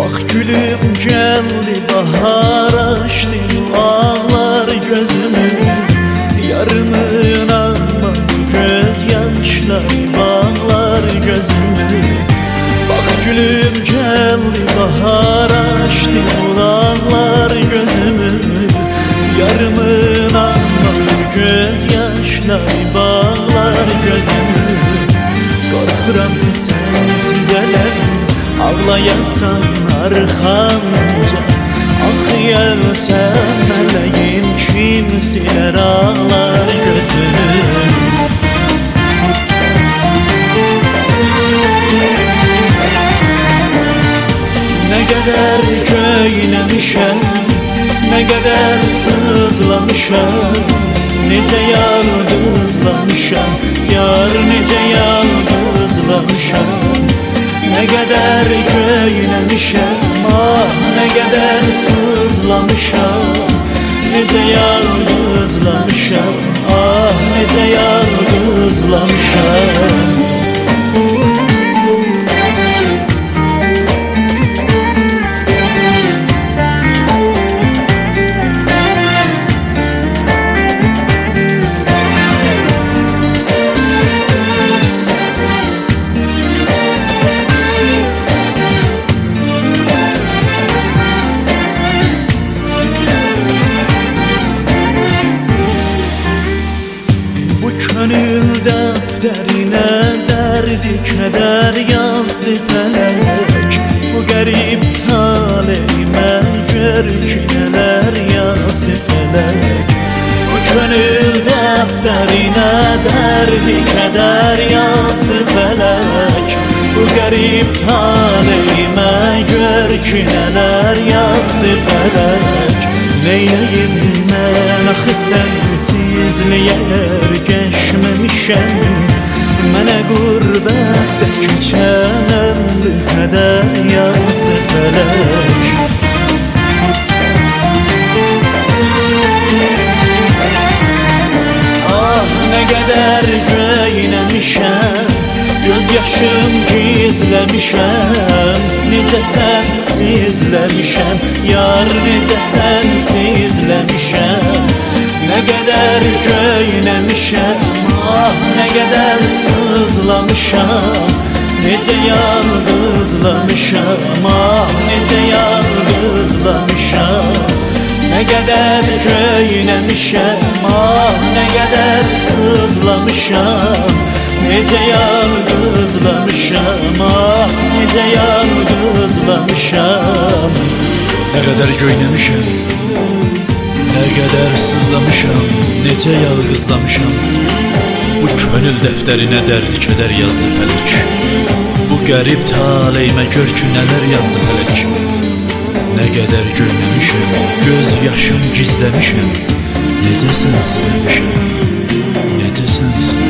Bak gülüm geldi bahar açtı ağlar gözümü. Yarımın ama gözyaşlar bağlar gözümü. Bak gülüm geldi bahar açtı ağlar gözümü. Yarımın ama gözyaşlar bağlar gözümü. Korkuram sensiz ölem, ağlayasan arxamca. Axıyarsan mələyin kim siler ağlar gözünü. Ne kadar köylemişem, ne kadar sızlamışam. Nece yalnızlamışam, yar nece yalnızlamışam. Ne kadar köylemişem, ah ne kadar sızlamışam. Nece yalnızlamışam, ah nece yalnızlamışam. Gönül defterine derdi keder yazdı felek. Bu garip taleyime gör ki neler yazdı felek. Bu gönül defterine derdi keder yazdı felek. Bu garip taleyime gör ki neler yazdı felek. Neyleyim mən axı sensizliyə ergeşmemişəm. Mənə qürbətdə keçən ömrü qədər yazdı felək. Ah nə qədər göyləmişəm, göz yaşım gizləmişəm. Necə sənsizləmişəm, yar necə sənsizləmişəm. Ne kadar köylemişem, ah ne kadar sızlamışam. Nece yalnızlamışam, ah nece yalnızlamışam. Ne kadar köylemişem, ah ne kadar sızlamışam. Nece yalnızlamışam, ah nece yalnızlamışam. Ne kadar köylemişem, ne kadar sızlamışam, necə yalqızlamışam. Bu könül dəftərinə dərd kədər yazdı fələk. Bu qərib taleyimə gör ki nələr yazdı fələk. Nə qədər göyləmişəm, göz yaşım gizləmişəm. Necə sənsizləmişəm, necə sənsizləmişəm.